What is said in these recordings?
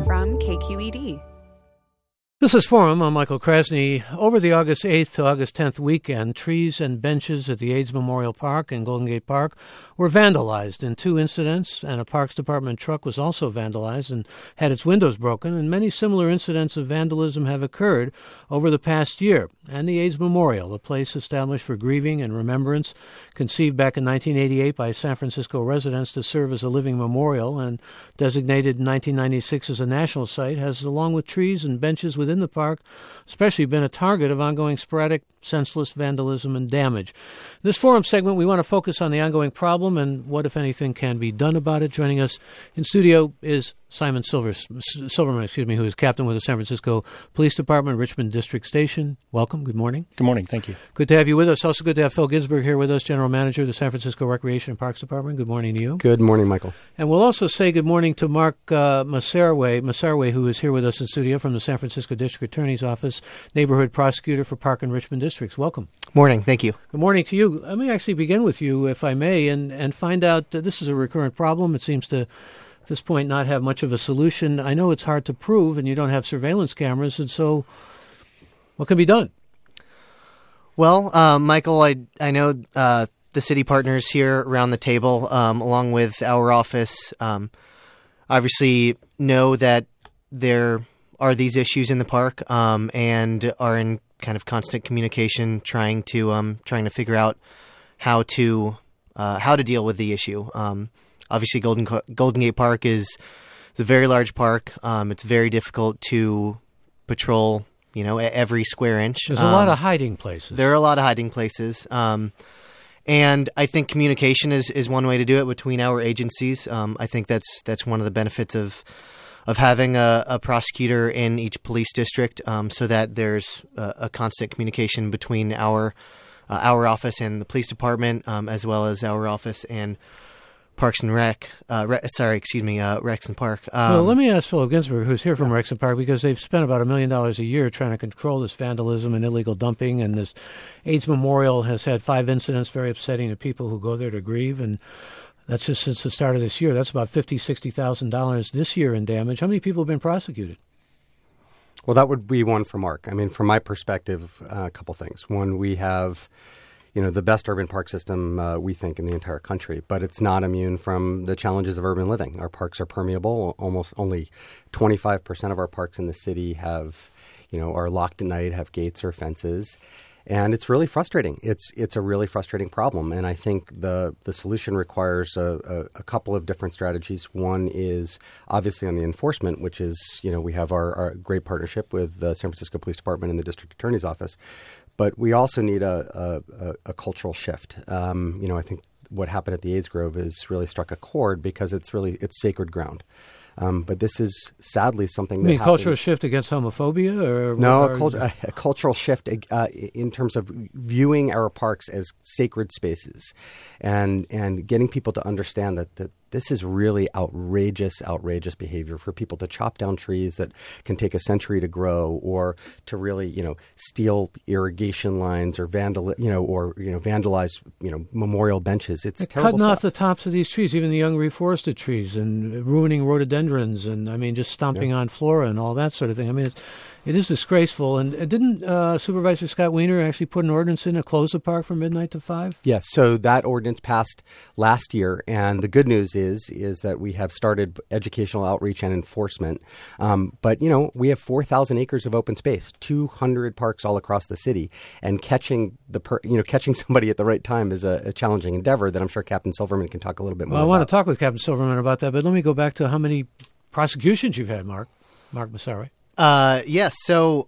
from KQED. This is Forum. I'm Michael Krasny. Over the August 8th to August 10th weekend, trees and benches at the AIDS Memorial Park and Golden Gate Park were vandalized in two incidents, and a Parks Department truck was also vandalized and had its windows broken, and many similar incidents of vandalism have occurred over the past year. And the AIDS Memorial, a place established for grieving and remembrance, conceived back in 1988 by San Francisco residents to serve as a living memorial and designated in 1996 as a national site, has, along with trees and benches within the park, especially been a target of ongoing sporadic, senseless vandalism and damage. In this forum segment, we want to focus on the ongoing problem and what, if anything, can be done about it. Joining us in studio is Simon Silverman, who is captain with the San Francisco Police Department, Richmond District Station. Welcome. Good morning. Good morning. Thank you. Good to have you with us. Also good to have Phil Ginsburg here with us, General Manager of the San Francisco Recreation and Parks Department. Good morning to you. Good morning, Michael. And we'll also say good morning to Mark Masarwe, who is here with us in studio from the San Francisco District Attorney's Office, Neighborhood Prosecutor for Park and Richmond Districts. Welcome. Morning. Thank you. Good morning to you. Let me actually begin with you, if I may, and find out that this is a recurrent problem. It seems to, at this point, not have much of a solution. I know it's hard to prove, and you don't have surveillance cameras, and so what can be done? Well, Michael, I know the city partners here around the table, along with our office, obviously know that there are these issues in the park, and are in kind of constant communication, trying to figure out how to deal with the issue. Obviously, Golden Gate Park is a very large park. It's very difficult to patrol, every square inch. There's a lot of hiding places. There are a lot of hiding places. And I think communication is one way to do it between our agencies. I think that's one of the benefits of having a prosecutor in each police district, so that there's a constant communication between our office and the police department, as well as our office and Parks and Recs and Park. Well, let me ask Philip Ginsburg, who's here from Recs and Park, because they've spent about $1 million a year trying to control this vandalism and illegal dumping, and this AIDS Memorial has had 5 incidents very upsetting to people who go there to grieve, and that's just since the start of this year. That's about $50,000-$60,000 this year in damage. How many people have been prosecuted? Well, that would be one for Mark. I mean, from my perspective, a couple things. One, we have the best urban park system, we think, in the entire country, but it's not immune from the challenges of urban living. Our parks are permeable. Almost only 25% of our parks in the city have, are locked at night, have gates or fences. And it's really frustrating. It's a really frustrating problem. And I think the solution requires a couple of different strategies. One is obviously on the enforcement, which is, we have our great partnership with the San Francisco Police Department and the District Attorney's Office. But we also need a cultural shift. I think what happened at the AIDS Grove has really struck a chord because it's sacred ground. But this is sadly something that happens. Cultural shift against homophobia? Or no, a cultural shift in terms of viewing our parks as sacred spaces and getting people to understand that this is really outrageous behavior for people to chop down trees that can take a century to grow, or to really, steal irrigation lines, or vandalize, memorial benches. It's terrible cutting stuff. Off the tops of these trees, even the young reforested trees, and ruining rhododendrons, and just stomping on flora and all that sort of thing. It is disgraceful. And didn't Supervisor Scott Wiener actually put an ordinance in to close the park from midnight to 5? Yes. So that ordinance passed last year, and the good news is that we have started educational outreach and enforcement. But we have 4,000 acres of open space, 200 parks all across the city, and catching somebody at the right time is a challenging endeavor that I'm sure Captain Silverman can talk a little bit more about. I want to talk with Captain Silverman about that, but let me go back to how many prosecutions you've had, Mark Masarwe. Yes. So,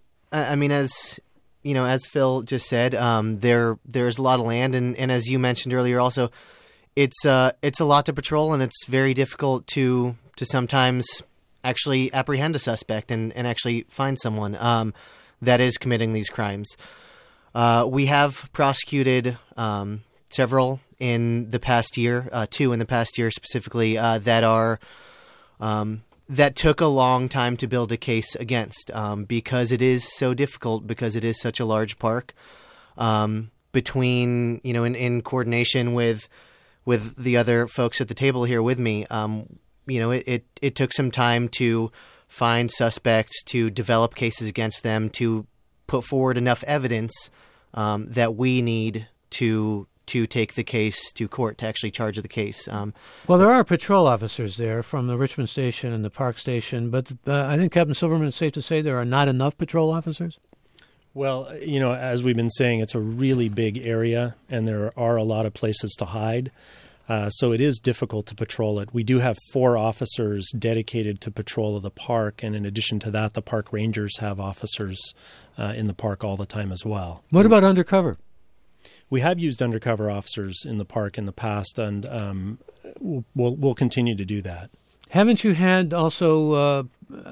as Phil just said, there's a lot of land, and as you mentioned earlier, also, it's a lot to patrol, and it's very difficult to sometimes actually apprehend a suspect and actually find someone that is committing these crimes. We have prosecuted several in the past year, 2 in the past year specifically, that took a long time to build a case against, because it is so difficult, because it is such a large park. Between, in coordination with the other folks at the table here with me, it took some time to find suspects, to develop cases against them, to put forward enough evidence that we need to take the case to court, to actually charge the case. Well, there are patrol officers there from the Richmond station and the Park station, but I think, Captain Silverman, it's safe to say there are not enough patrol officers? Well, as we've been saying, it's a really big area, and there are a lot of places to hide. So it is difficult to patrol it. We do have 4 officers dedicated to patrol of the park, and in addition to that, the park rangers have officers in the park all the time as well. What about undercover? We have used undercover officers in the park in the past, and we'll continue to do that. Haven't you had also,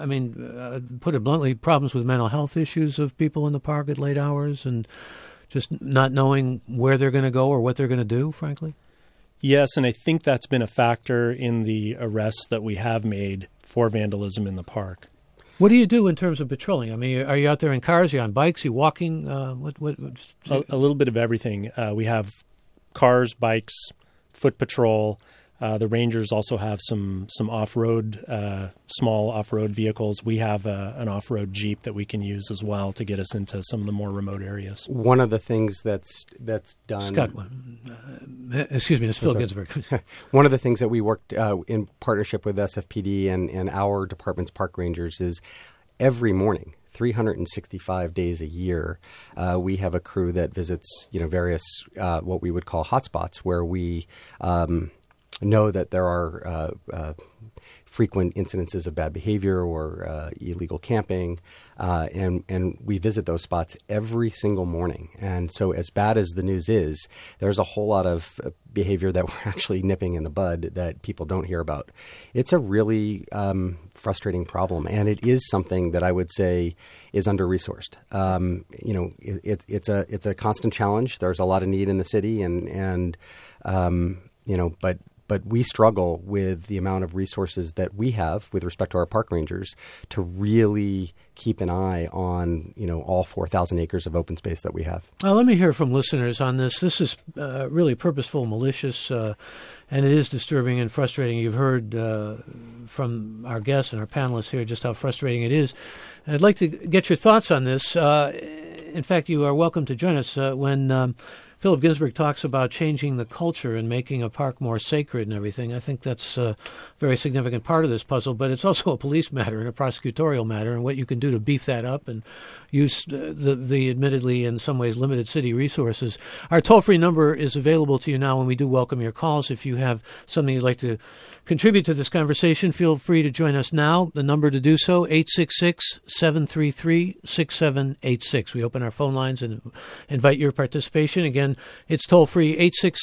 put it bluntly, problems with mental health issues of people in the park at late hours and just not knowing where they're going to go or what they're going to do, frankly? Yes, and I think that's been a factor in the arrests that we have made for vandalism in the park. What do you do in terms of patrolling? I mean, are you out there in cars? Are you on bikes? Are you walking? A little bit of everything. We have cars, bikes, foot patrol. The Rangers also have some off-road, small off-road vehicles. We have an off-road Jeep that we can use as well to get us into some of the more remote areas. One of the things that's done... Scott, excuse me, it's Phil Ginsburg. One of the things that we worked in partnership with SFPD and our department's park rangers is every morning, 365 days a year, we have a crew that visits, various what we would call hotspots where we... know that there are frequent incidences of bad behavior or illegal camping, and we visit those spots every single morning. And so as bad as the news is, there's a whole lot of behavior that we're actually nipping in the bud that people don't hear about. It's a really frustrating problem, and it is something that I would say is under-resourced. It's a constant challenge. There's a lot of need in the city, but we struggle with the amount of resources that we have with respect to our park rangers to really keep an eye on, all 4,000 acres of open space that we have. Let me hear from listeners on this. This is really purposeful, malicious, and it is disturbing and frustrating. You've heard from our guests and our panelists here just how frustrating it is. I'd like to get your thoughts on this. In fact, you are welcome to join us when Philip Ginsburg talks about changing the culture and making a park more sacred and everything. I think that's a very significant part of this puzzle, but it's also a police matter and a prosecutorial matter, and what you can do to beef that up and use the admittedly in some ways limited city resources. Our toll-free number is available to you now, and we do welcome your calls. If you have something you'd like to contribute to this conversation, feel free to join us now. The number to do so, 866-733-6786. We open our phone lines and invite your participation. Again, it's toll-free,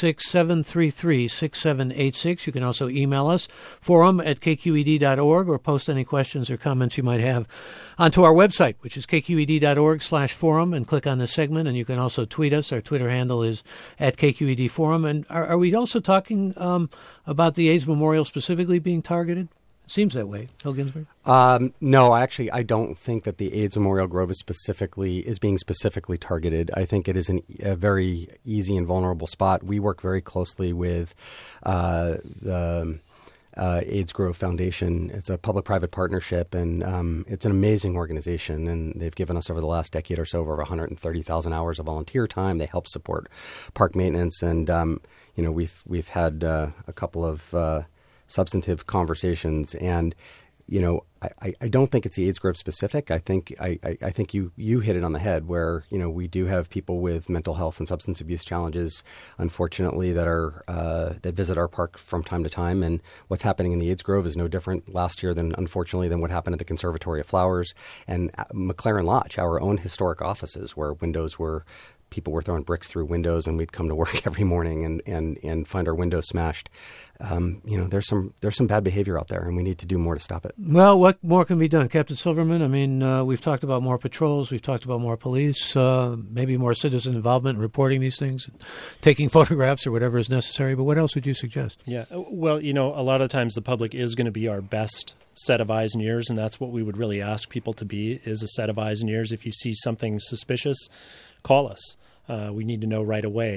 866-733-6786. You can also email us, forum@kqed.org, or post any questions or comments you might have onto our website, which is kqed.org/forum, and click on the segment. And you can also tweet us. Our Twitter handle is @KQED Forum. And are we also talking about the AIDS Memorial specifically being targeted? It seems that way. Phil Ginsburg? No, actually, I don't think that the AIDS Memorial Grove is being specifically targeted. I think it is a very easy and vulnerable spot. We work very closely with the AIDS Grove Foundation. It's a public-private partnership, and it's an amazing organization, and they've given us over the last decade or so over 130,000 hours of volunteer time. They help support park maintenance, and we've had a couple of substantive conversations, and I don't think it's the AIDS Grove specific. I think you hit it on the head, where we do have people with mental health and substance abuse challenges, unfortunately, that visit our park from time to time. And what's happening in the AIDS Grove is no different last year than what happened at the Conservatory of Flowers and McLaren Lodge, our own historic offices, where people were throwing bricks through windows, and we'd come to work every morning and find our windows smashed. There's some bad behavior out there, and we need to do more to stop it. Well, what more can be done? Captain Silverman, I mean, we've talked about more patrols, we've talked about more police, maybe more citizen involvement in reporting these things, and taking photographs or whatever is necessary, but what else would you suggest? Yeah, well, a lot of times the public is going to be our best set of eyes and ears, and that's what we would really ask people to be, is a set of eyes and ears. If you see something suspicious, call us. We need to know right away.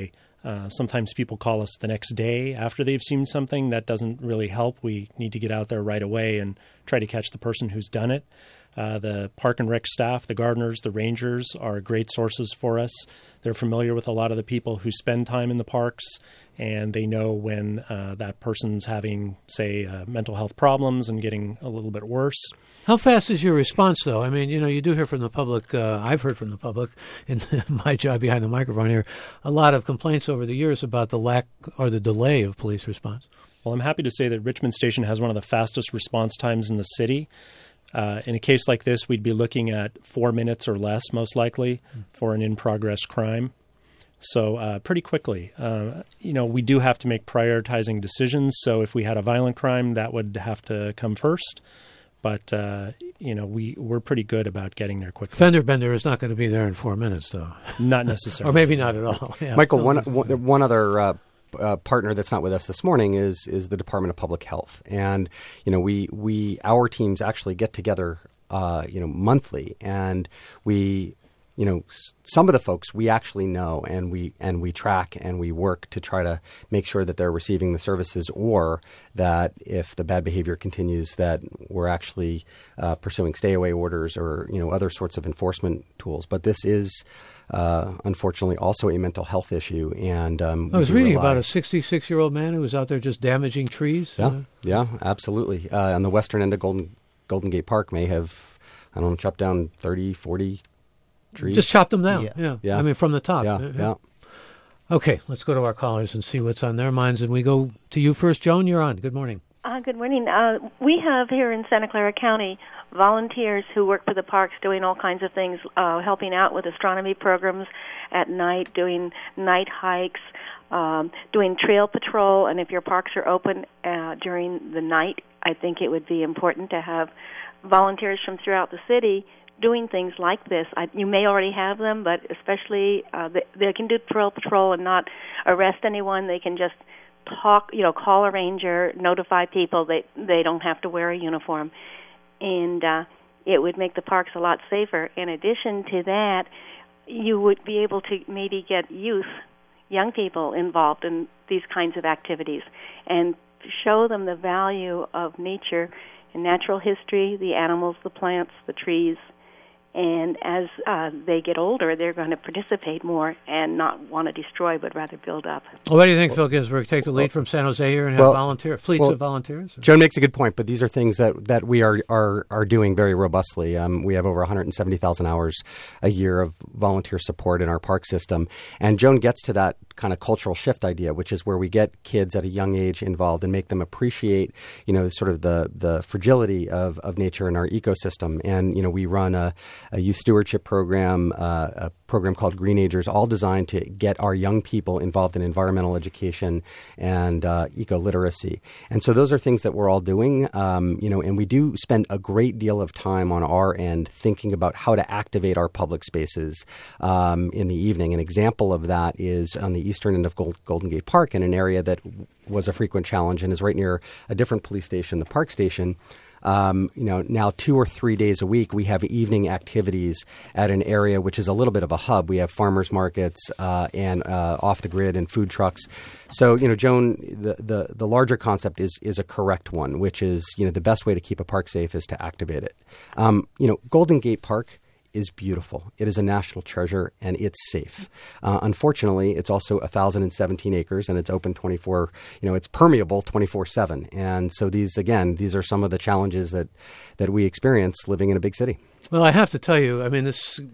Sometimes people call us the next day after they've seen something. That doesn't really help. We need to get out there right away and try to catch the person who's done it. The Park and Rec staff, the gardeners, the rangers are great sources for us. They're familiar with a lot of the people who spend time in the parks, and they know when that person's having, say, mental health problems and getting a little bit worse. How fast is your response, though? I mean, you do hear from the public, I've heard from the public in my job behind the microphone here, a lot of complaints over the years about the lack or the delay of police response. Well, I'm happy to say that Richmond Station has one of the fastest response times in the city. In a case like this, we'd be looking at 4 minutes or less, most likely, for an in-progress crime. So pretty quickly. We do have to make prioritizing decisions. So if we had a violent crime, that would have to come first. But, we're pretty good about getting there quickly. Fender bender is not going to be there in 4 minutes, though. Not necessarily. Or maybe not at all. Yeah. Michael, one other partner that's not with us this morning is the Department of Public Health. And, our teams actually get together, monthly, and we some of the folks we actually know, and we track and we work to try to make sure that they're receiving the services, or that if the bad behavior continues, that we're actually pursuing stay-away orders or other sorts of enforcement tools. But this is unfortunately also a mental health issue, and I was reading about a 66-year-old man who was out there just damaging trees. Yeah, absolutely. On the western end of Golden Gate Park, may have chopped down 30, 40 trees. Just chop them down. Yeah. I mean, from the top. Yeah. Okay, let's go to our callers and see what's on their minds. And we go to you first. Joan, you're on. Good morning. Good morning. We have here in Santa Clara County volunteers who work for the parks doing all kinds of things, helping out with astronomy programs at night, doing night hikes, doing trail patrol. And if your parks are open during the night, I think it would be important to have volunteers from throughout the city doing things like this. You may already have them, but especially they can do trail patrol and not arrest anyone. They can just talk, call a ranger, notify people that they don't have to wear a uniform. And it would make the parks a lot safer. In addition to that, you would be able to maybe get young people involved in these kinds of activities and show them the value of nature and natural history, the animals, the plants, the trees. And as they get older, they're going to participate more and not want to destroy, but rather build up. Well, what do you think, Phil Ginsburg? Take the lead from San Jose here and have fleets of volunteers? Joan makes a good point, but these are things that we are doing very robustly. We have over 170,000 hours a year of volunteer support in our park system. And Joan gets to that kind of cultural shift idea, which is where we get kids at a young age involved and make them appreciate, sort of the fragility of nature and our ecosystem. And, we run a youth stewardship program, a program called Greenagers, all designed to get our young people involved in environmental education and eco-literacy. And so those are things that we're all doing, and we do spend a great deal of time on our end thinking about how to activate our public spaces in the evening. An example of that is on the eastern end of Golden Gate Park, in an area that was a frequent challenge and is right near a different police station, the Park Station. Now 2 or 3 days a week, we have evening activities at an area which is a little bit of a hub. We have farmers markets and off the grid and food trucks. So, Joan, the larger concept is a correct one, which is, the best way to keep a park safe is to activate it. Golden Gate Park is beautiful. It is a national treasure, and it's safe. Unfortunately, it's also 1,017 acres, and it's open 24, it's permeable 24/7. And so these are some of the challenges that we experience living in a big city. Well, I have to tell you, I mean,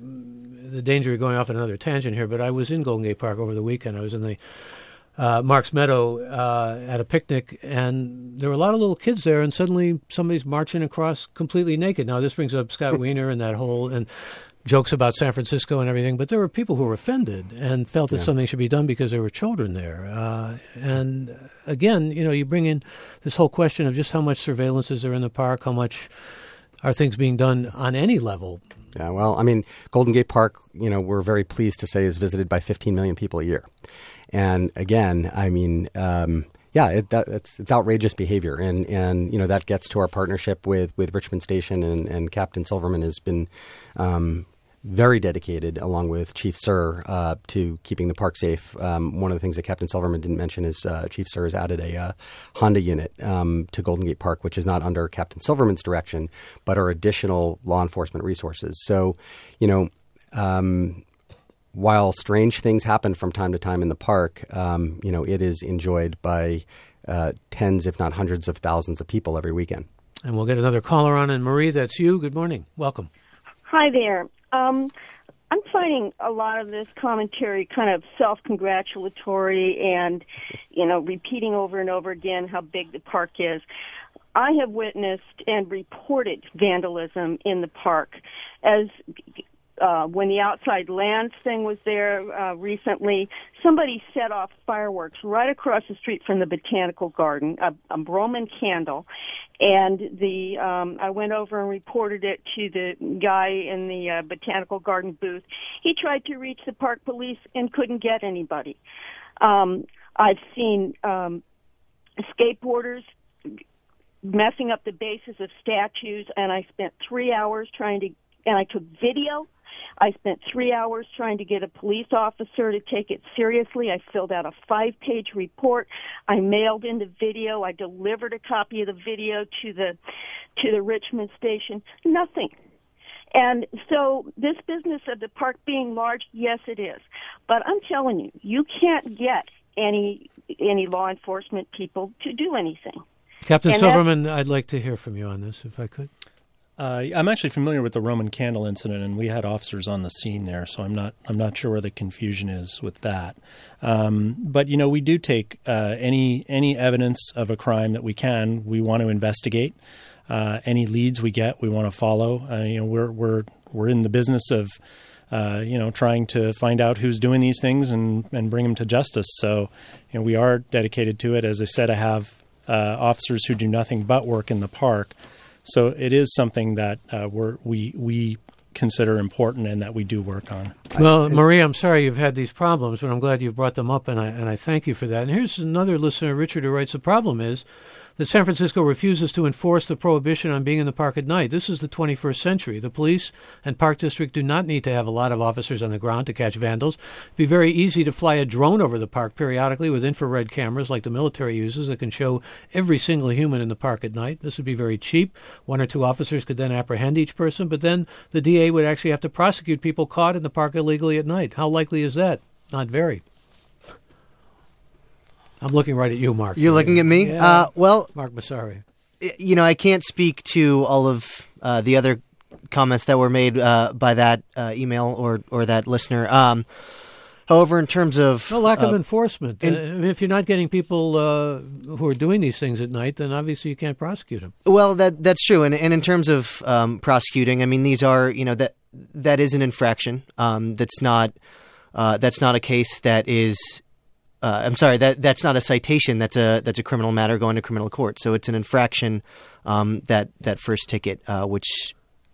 the danger of going off on another tangent here, but I was in Golden Gate Park over the weekend. I was in the Marks Meadow at a picnic, and there were a lot of little kids there, and suddenly somebody's marching across completely naked. Now, this brings up Scott Wiener and that whole, and jokes about San Francisco and everything, but there were people who were offended and felt that something should be done because there were children there. And again, you bring in this whole question of just how much surveillance is there in the park, how much are things being done on any level. Yeah, well, I mean, Golden Gate Park, we're very pleased to say is visited by 15 million people a year. And again, I mean, it's outrageous behavior, and that gets to our partnership with Richmond Station, and Captain Silverman has been very dedicated, along with Chief Sir, to keeping the park safe. One of the things that Captain Silverman didn't mention is Chief Sir has added a Honda unit to Golden Gate Park, which is not under Captain Silverman's direction, but are additional law enforcement resources. So, while strange things happen from time to time in the park, it is enjoyed by tens, if not hundreds of thousands of people every weekend. And we'll get another caller on. And Marie, that's you. Good morning. Welcome. Hi there. I'm finding a lot of this commentary kind of self-congratulatory and, repeating over and over again how big the park is. I have witnessed and reported vandalism in the park as when the outside lands thing was there recently, somebody set off fireworks right across the street from the Botanical Garden, a Roman candle, and I went over and reported it to the guy in the Botanical Garden booth. He tried to reach the park police and couldn't get anybody. I've seen skateboarders messing up the bases of statues, and I spent 3 hours and I took video. I spent 3 hours trying to get a police officer to take it seriously. I filled out a 5-page report. I mailed in the video. I delivered a copy of the video to the Richmond station. Nothing. And so this business of the park being large, yes, it is. But I'm telling you, you can't get any law enforcement people to do anything. Captain Silverman, I'd like to hear from you on this, if I could. I'm actually familiar with the Roman candle incident, and we had officers on the scene there, so I'm not sure where the confusion is with that. But we do take any evidence of a crime that we can. We want to investigate. Any leads we get, we want to follow. We're in the business of trying to find out who's doing these things and bring them to justice. So we are dedicated to it. As I said, I have officers who do nothing but work in the park. So it is something that we consider important and that we do work on. Well, Marie, I'm sorry you've had these problems, but I'm glad you brought them up, and I thank you for that. And here's another listener, Richard, who writes, the problem is that San Francisco refuses to enforce the prohibition on being in the park at night. This is the 21st century. The police and park district do not need to have a lot of officers on the ground to catch vandals. It'd be very easy to fly a drone over the park periodically with infrared cameras like the military uses that can show every single human in the park at night. This would be very cheap. 1 or 2 officers could then apprehend each person, but then the DA would actually have to prosecute people caught in the park illegally at night. How likely is that? Not very. I'm looking right at you, Mark. You're looking at me? Yeah. Well, Mark Massari. I can't speak to all of the other comments that were made by that email or that listener. However, in terms of lack of enforcement, if you're not getting people who are doing these things at night, then obviously you can't prosecute them. Well, that's true. And in terms of prosecuting, I mean, these are that is an infraction. That's not a case that is. That's not a citation. That's a criminal matter going to criminal court. So it's an infraction. That first ticket, which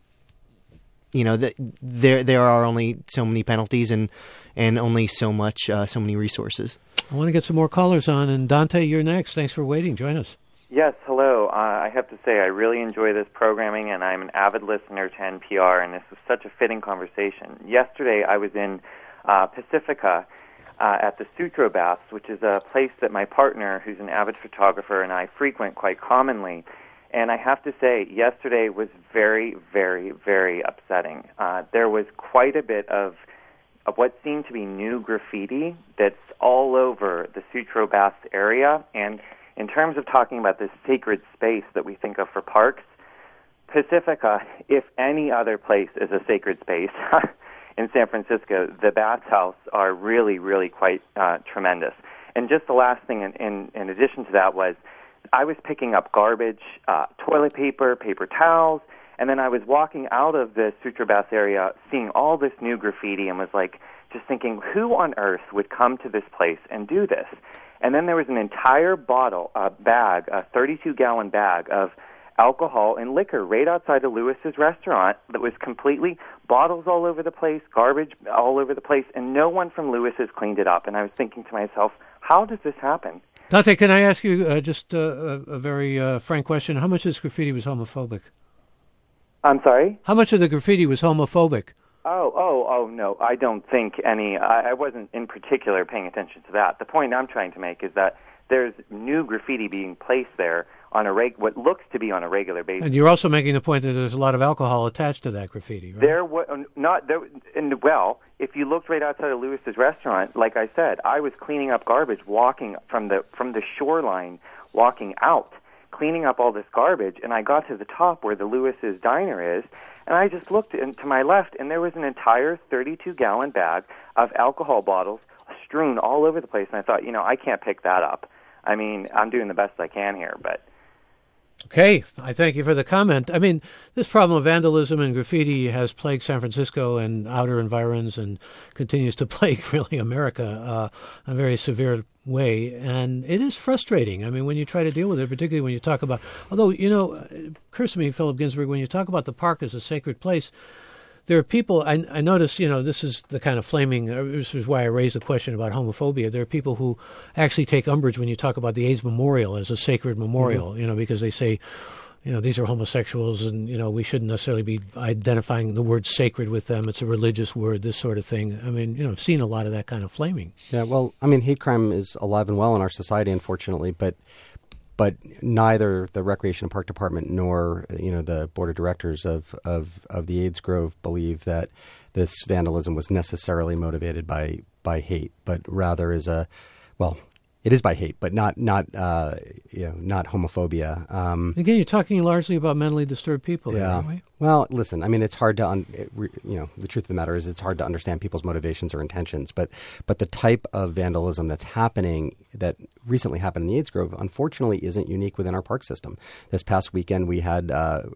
there are only so many penalties and only so many resources. I want to get some more callers on, and Dante, you're next. Thanks for waiting. Join us. Yes, hello. I have to say I really enjoy this programming, and I'm an avid listener to NPR, and this was such a fitting conversation. Yesterday I was in Pacifica. At the Sutro Baths, which is a place that my partner, who's an avid photographer, and I frequent quite commonly. And I have to say, yesterday was very, very, very upsetting. There was quite a bit of what seemed to be new graffiti that's all over the Sutro Baths area. And in terms of talking about this sacred space that we think of for parks, Pacifica, if any other place is a sacred space, in San Francisco, the bathhouse are really, really quite tremendous. And just the last thing in addition to that was I was picking up garbage, toilet paper, paper towels, and then I was walking out of the Sutro Baths area seeing all this new graffiti and was like just thinking, who on earth would come to this place and do this? And then there was an entire bottle, a 32-gallon bag of alcohol and liquor right outside of Lewis's restaurant that was completely bottles all over the place, garbage all over the place, and no one from Lewis's cleaned it up. And I was thinking to myself, how does this happen? Dante, can I ask you just a very frank question? How much of this graffiti was homophobic? I'm sorry? How much of the graffiti was homophobic? Oh, no, I don't think any. I wasn't in particular paying attention to that. The point I'm trying to make is that there's new graffiti being placed there on what looks to be on a regular basis. And you're also making the point that there's a lot of alcohol attached to that graffiti, right? Well, if you looked right outside of Lewis's restaurant, like I said, I was cleaning up garbage, walking from the shoreline, walking out, cleaning up all this garbage, and I got to the top where the Lewis's diner is, and I just looked to my left, and there was an entire 32-gallon bag of alcohol bottles strewn all over the place, and I thought, I can't pick that up. I mean, I'm doing the best I can here, but... Okay, I thank you for the comment. I mean, this problem of vandalism and graffiti has plagued San Francisco and outer environs and continues to plague, really, America in a very severe way. And it is frustrating. I mean, when you try to deal with it, particularly when you talk about... Although, it occurs to me, Philip Ginsburg, when you talk about the park as a sacred place, there are people, I notice, this is the kind of flaming, this is why I raised the question about homophobia. There are people who actually take umbrage when you talk about the AIDS Memorial as a sacred memorial, because they say, these are homosexuals and, we shouldn't necessarily be identifying the word sacred with them. It's a religious word, this sort of thing. I mean, I've seen a lot of that kind of flaming. Yeah, well, I mean, hate crime is alive and well in our society, unfortunately, but neither the Recreation and Park Department nor the board of directors of the AIDS Grove believe that this vandalism was necessarily motivated by hate, but rather it is by hate, but not homophobia. Again, you're talking largely about mentally disturbed people. Yeah. There, aren't we? Well, listen. I mean, it's hard to the truth of the matter is it's hard to understand people's motivations or intentions. But the type of vandalism that's happening, that recently happened in the AIDS Grove, unfortunately, isn't unique within our park system. This past weekend, we had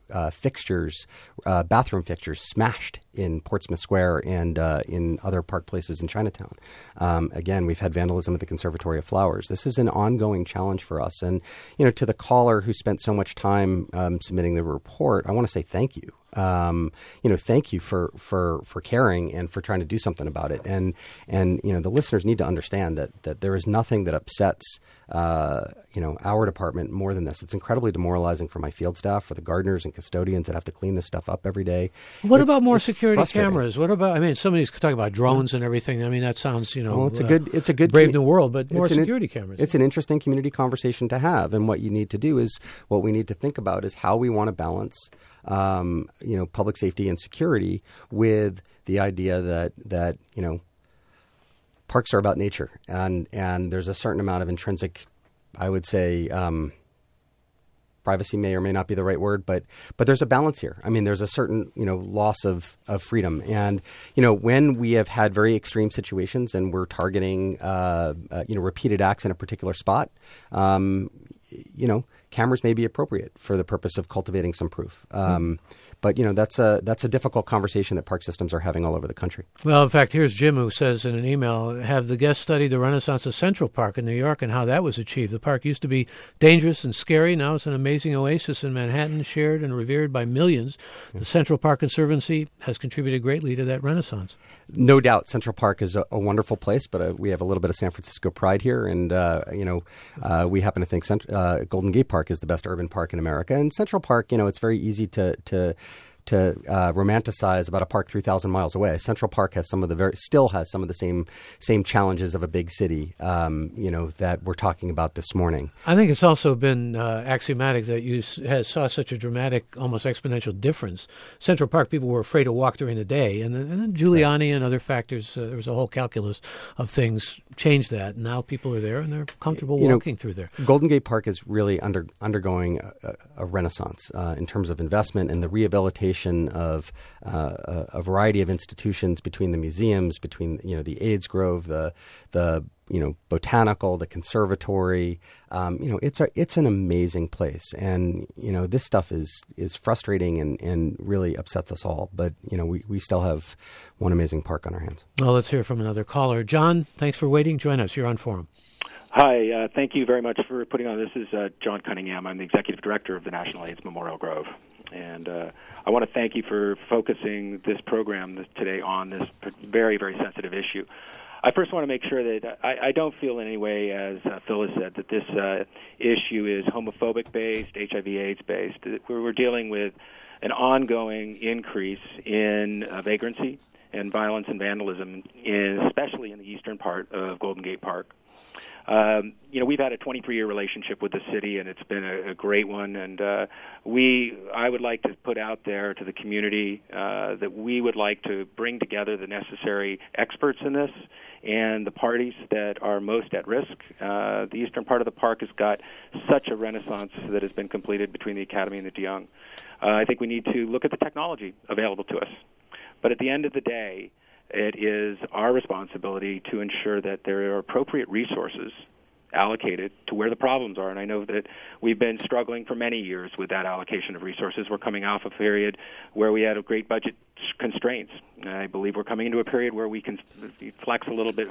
bathroom fixtures smashed in Portsmouth Square and in other park places in Chinatown. Again, we've had vandalism at the Conservatory of Flowers. This is an ongoing challenge for us. And to the caller who spent so much time submitting the report, I want to say thank you. Thank you for caring and for trying to do something about it. And the listeners need to understand that there is nothing that upsets our department more than this. It's incredibly demoralizing for my field staff, for the gardeners and custodians that have to clean this stuff up every day. What about more security cameras? What about? I mean, somebody's talking about drones and everything. I mean, that sounds well, it's a good brave new world, but more security cameras. It's an interesting community conversation to have, and what you need to do is what we need to think about is how we want to balance public safety and security with the idea that parks are about nature, and there's a certain amount of intrinsic, I would say, privacy may or may not be the right word, but there's a balance here. I mean, there's a certain loss of freedom, and when we have had very extreme situations and we're targeting repeated acts in a particular spot, cameras may be appropriate for the purpose of cultivating some proof. But that's a difficult conversation that park systems are having all over the country. Well, in fact, here's Jim who says in an email, have the guests studied the renaissance of Central Park in New York and how that was achieved? The park used to be dangerous and scary. Now it's an amazing oasis in Manhattan, shared and revered by millions. The Central Park Conservancy has contributed greatly to that renaissance. No doubt, Central Park is a wonderful place, but we have a little bit of San Francisco pride here, and we happen to think Golden Gate Park is the best urban park in America. And Central Park, it's very easy to romanticize about a park 3,000 miles away. Central Park has still has some of the same challenges of a big city, that we're talking about this morning. I think it's also been axiomatic that you saw such a dramatic, almost exponential difference. Central Park, people were afraid to walk during the day, and then Giuliani and other factors, there was a whole calculus of things, changed that. Now people are there and they're comfortable walking through there. Golden Gate Park is really undergoing a renaissance in terms of investment and the rehabilitation of a variety of institutions, between the museums, between the AIDS Grove, the botanical, the conservatory. It's an amazing place, and this stuff is frustrating and really upsets us all. But we still have one amazing park on our hands. Well, let's hear from another caller. John, thanks for waiting. Join us. You're on Forum. Hi, thank you very much for putting on. This is John Cunningham. I'm the executive director of the National AIDS Memorial Grove. And I want to thank you for focusing this program today on this very, very sensitive issue. I first want to make sure that I don't feel in any way, as Phil has said, that this issue is homophobic-based, HIV/AIDS-based. We're dealing with an ongoing increase in vagrancy and violence and vandalism, especially in the eastern part of Golden Gate Park. We've had a 23-year relationship with the city, and it's been a great one. And I would like to put out there to the community that we would like to bring together the necessary experts in this and the parties that are most at risk. The eastern part of the park has got such a renaissance that has been completed between the Academy and the De Young. I think we need to look at the technology available to us. But at the end of the day, it is our responsibility to ensure that there are appropriate resources allocated to where the problems are. And I know that we've been struggling for many years with that allocation of resources. We're coming off a period where we had a great budget constraints. I believe we're coming into a period where we can flex a little bit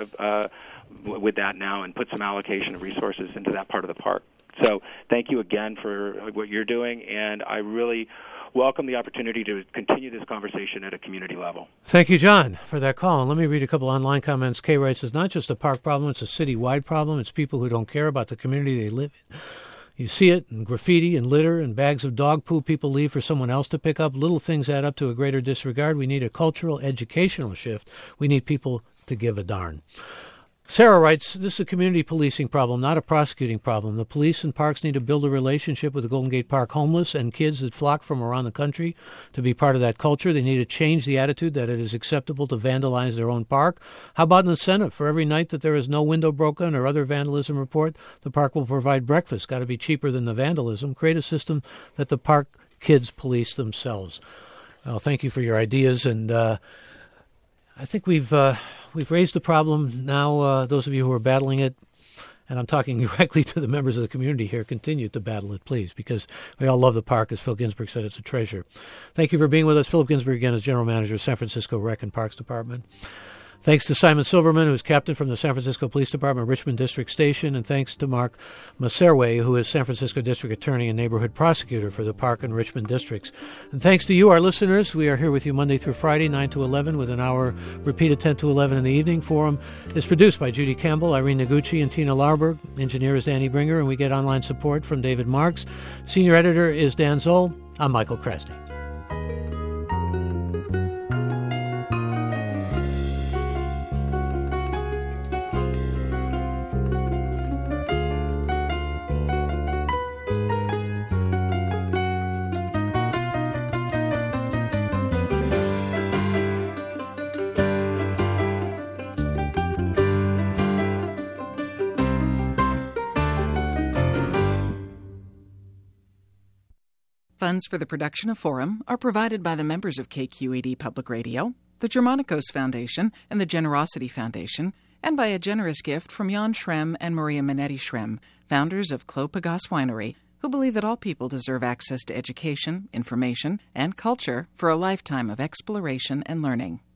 with that now and put some allocation of resources into that part of the park. So thank you again for what you're doing, and I really welcome the opportunity to continue this conversation at a community level. Thank you, John, for that call. And let me read a couple online comments. Kay writes, it's not just a park problem, it's a city-wide problem. It's people who don't care about the community they live in. You see it in graffiti and litter and bags of dog poo people leave for someone else to pick up. Little things add up to a greater disregard. We need a cultural, educational shift. We need people to give a darn. Sarah writes, this is a community policing problem, not a prosecuting problem. The police and parks need to build a relationship with the Golden Gate Park homeless and kids that flock from around the country to be part of that culture. They need to change the attitude that it is acceptable to vandalize their own park. How about an incentive? For every night that there is no window broken or other vandalism report, the park will provide breakfast. Got to be cheaper than the vandalism. Create a system that the park kids police themselves. Well, thank you for your ideas, and I think we've raised the problem. Now, those of you who are battling it, and I'm talking directly to the members of the community here, continue to battle it, please, because we all love the park. As Phil Ginsburg said, it's a treasure. Thank you for being with us. Philip Ginsburg, again, is General Manager of San Francisco Rec and Parks Department. Thanks to Simon Silverman, who is captain from the San Francisco Police Department Richmond District Station, and thanks to Mark Maserwe, who is San Francisco District Attorney and Neighborhood Prosecutor for the Park and Richmond Districts. And thanks to you, our listeners. We are here with you Monday through Friday, 9 to 11, with an hour repeated 10 to 11 in the evening. Forum is produced by Judy Campbell, Irene Noguchi, and Tina Larberg. Engineer is Danny Bringer, and we get online support from David Marks. Senior editor is Dan Zoll. I'm Michael Krasny. Funds for the production of Forum are provided by the members of KQED Public Radio, the Germanicos Foundation, and the Generosity Foundation, and by a generous gift from Jan Schrem and Maria Minetti Schrem, founders of Clos Pegase Winery, who believe that all people deserve access to education, information, and culture for a lifetime of exploration and learning.